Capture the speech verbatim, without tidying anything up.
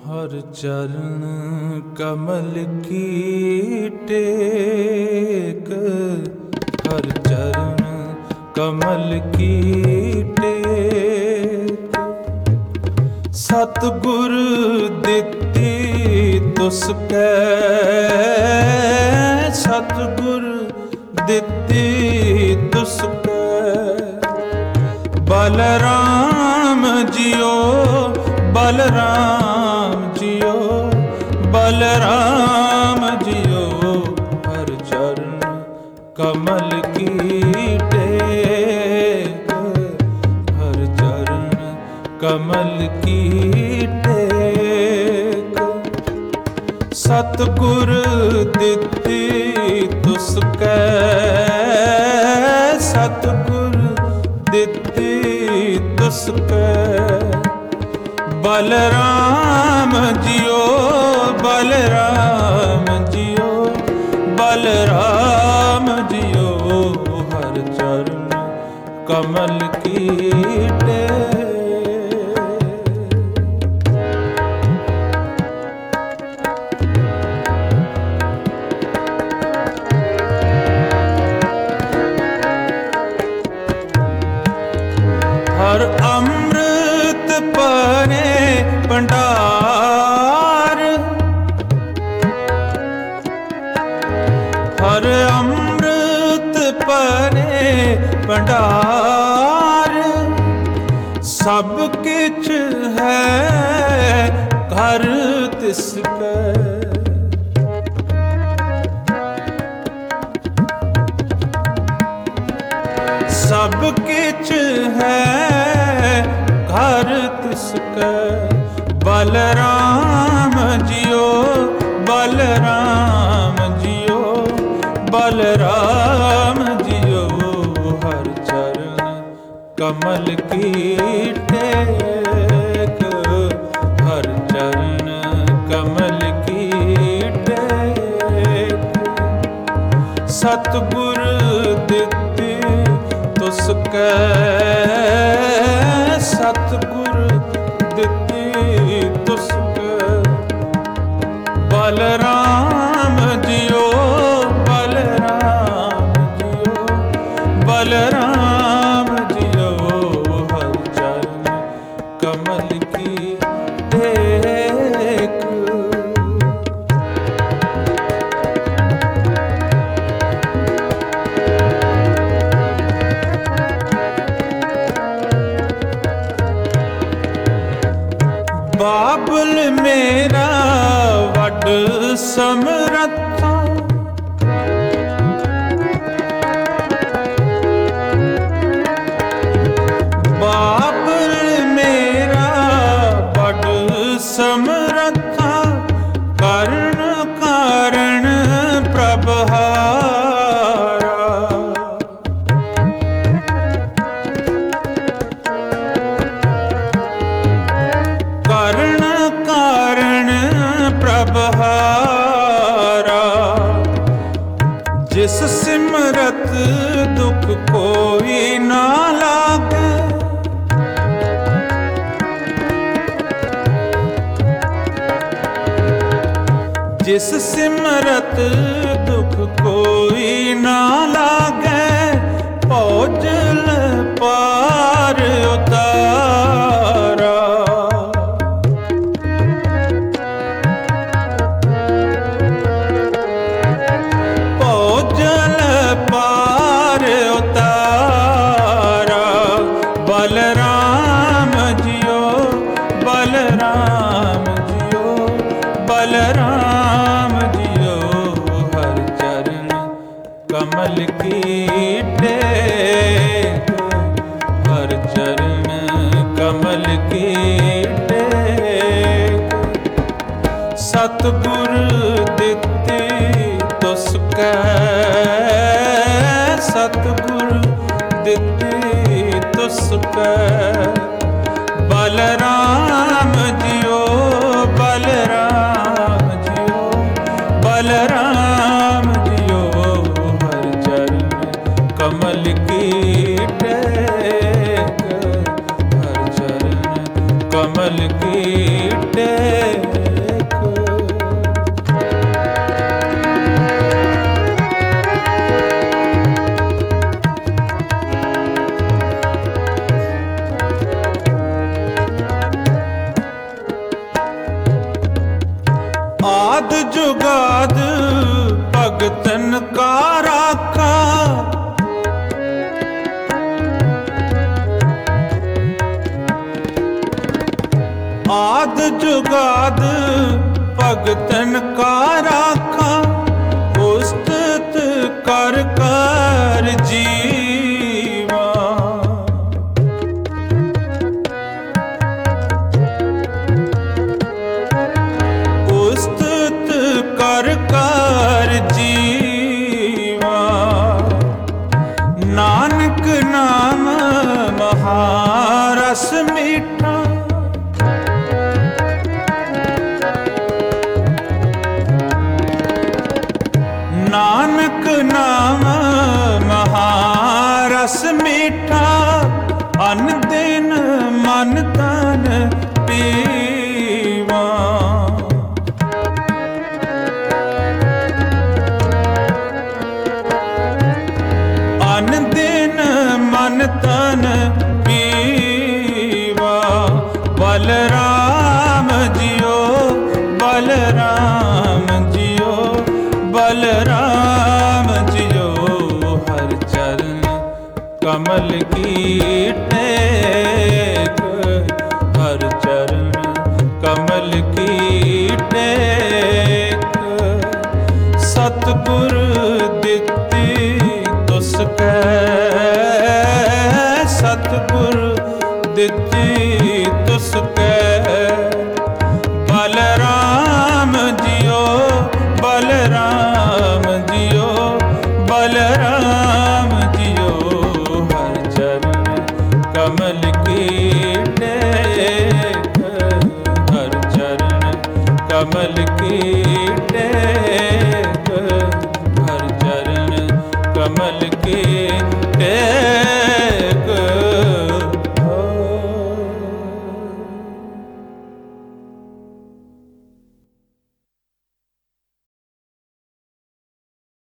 हर चरण कमल की टेक, हर चरण कमल की टेक। सतगुर दित्ती तुसकै, सतगुर दित्ती तुसकै। बलराम जियो, बलराम जियो, बलराम जियो। हर चरण कमल की टेक, हर चरण कमल की टेक। सतगुर दित्ती तुसकै, सतगुर दित्ती तुसकै। बलराम जियो, बलराम जियो, बलराम जियो। हर चरण कमल की टेक। हर अमृत परे भंडार, हर अमृत परे भंडार। सब किछ है घर तिसकै, सब किछ है घर तिसकै। बलराम जियो, बलराम जियो, बलराम जियो। हर चरण कमल की टेक, हर चरण कमल की टेक। सतगुर दित्ती तुसकै, सतगुर दित्ती तुसकै। बलराम जियो, बलराम जियो, बलराम जियो। हर चरण कमल की टेक। बाबुल मेरा वड समरथा, बाबुल मेरा वड समरथा। कर्ण कारण प्रभहारा, कर्ण कारण प्रभहारा। जिस सिमरत दुख कोई ना लागे, जिस सिमरत दुख कोई ना लागे। भोजल पार उतारा, भोजल पार उतारा। बलराम जियो, बलराम जियो, बलराम जियो। हर चरण कमल की टेक, हर चरण कमल की टेक। सतगुर दित्ती तुसकै, सतगुर दित्ती तुसकै। बलराम जियो, बलराम जियो, बलराम जियो। हर चरण कमल की टेक, हर चरण कमल की टेक। आद जुगाद भगतन का राखा। आद जुगाद भगतन का राखा, उस्तत कर कर जीवा। उस्तत कर कर जीवा, नानक नाम महारस मीठा। नानक नाम महारस मीठा, अन दिन मन तन पीवा। अन दिन मन तन पीवा। बलराम जियो बलराम जियो बलराम जियो, हर चरण कमल की टेक। हर चरण कमल की टेक, सतगुर दित्ती तुसकै। सतगुर दित्ती तुसकै, बलराम जियो बलराम जियो बलराम जियो, हर चरण कमल की टेक। हर चरण कमल की टेक।